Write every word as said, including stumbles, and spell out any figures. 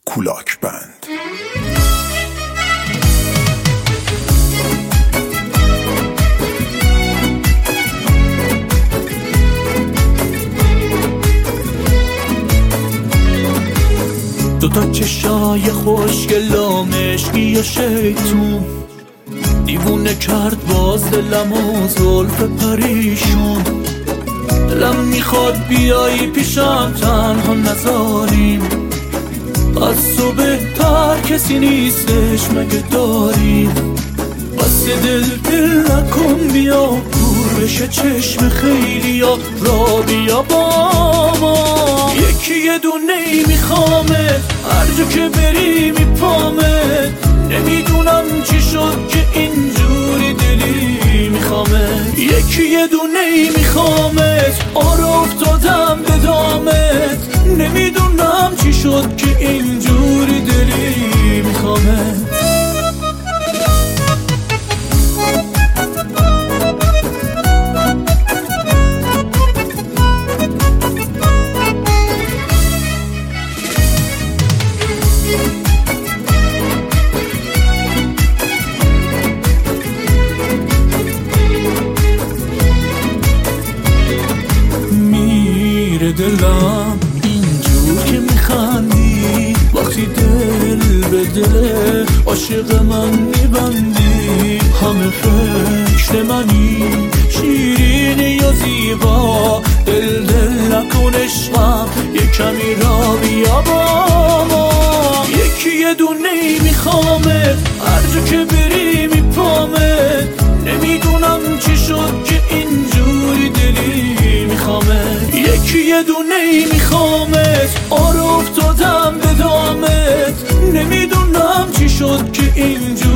کولاک بند. دوتا چشای خوشگل و مشکی و شیطون دیوونه کرد باز دلم و زلف پریشون. دلم میخواد بیایی پیشم تنها نذاریم، از تو بهتر کسی نیستش مگه داریم. بس دل دل نکن بیا کور بشه چشم خیلی یا را بیا با ما. یکی یه دونه ای میخوامت هر جا که بری میپامت، نمیدونم چی شد که اینجوری دلی میخوامت. یکی یه دونه ای میخوامت آره افتادم به دامت، نمیدونم چی شد که اینجوری دلی میخوامت. دلم اینجور که میخندی، وقتی دل به دل عاشق من میبندی. همه فکر منی شیرینی یا زیبا، دل دل نکن عشقم یه کمی را بیا با ما. یکی یه دونه ای میخوامت هر جا که بری میپامت، نمیدونم چی شد که اینجوری دلی میخوامت. یکی یه دونه ای میخوامت آره افتادم به دامت، نمیدونم چی شد که اینجوری